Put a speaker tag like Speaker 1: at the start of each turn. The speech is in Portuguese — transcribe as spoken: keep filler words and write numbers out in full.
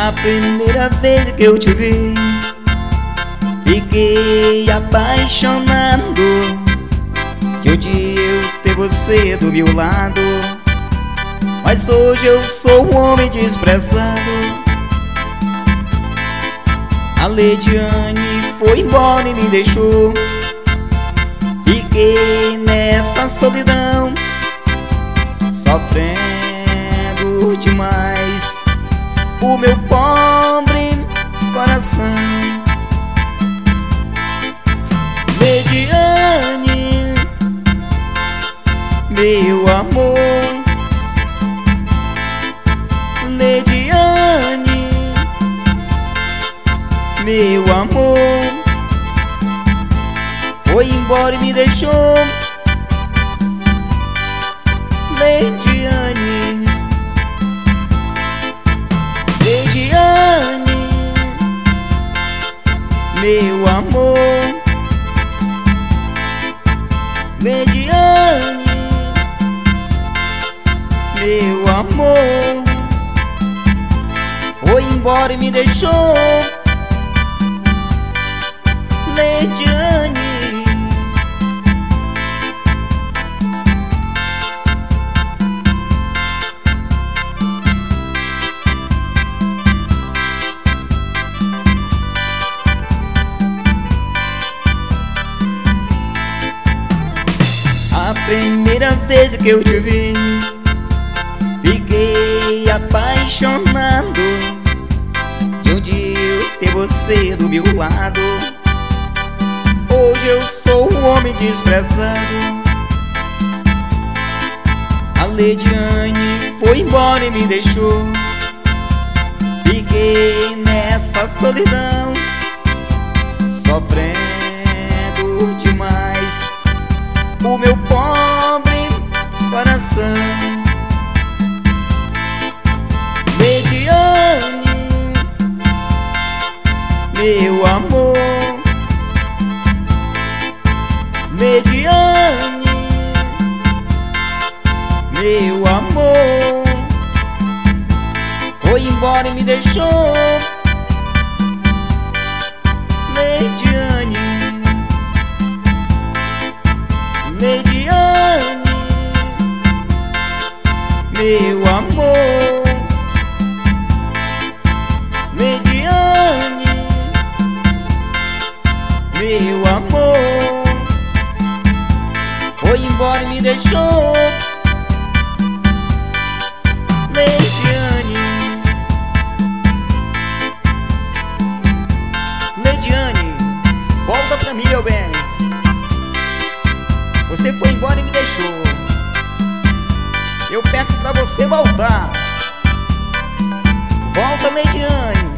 Speaker 1: A primeira vez que eu te vi, fiquei apaixonado de um dia eu ter você do meu lado. Mas hoje eu sou um homem desprezado. A Leidiane foi embora e me deixou. Fiquei nessa solidão, sofrendo demais o meu pobre coração. Leidiane, meu amor, Leidiane, meu amor, foi embora e me deixou. Leidiane, Leidiane, meu amor, Leidiane, meu amor, foi embora e me deixou. Leidiane, a primeira vez que eu te vi, fiquei apaixonado de um dia eu ter você do meu lado. Hoje eu sou um homem desprezado. A Leidiane foi embora e me deixou. Fiquei nessa solidão, sofrendo demais o meu pobre coração. Leidiane, meu amor, Leidiane, meu amor, foi embora e me deixou. Leidiane, Leidiane, meu amor, Leidiane, meu amor, foi embora e me deixou. Leidiane, Leidiane, volta pra mim, meu bem. Você foi embora e me deixou. Eu peço pra você voltar. Volta, Leidiane.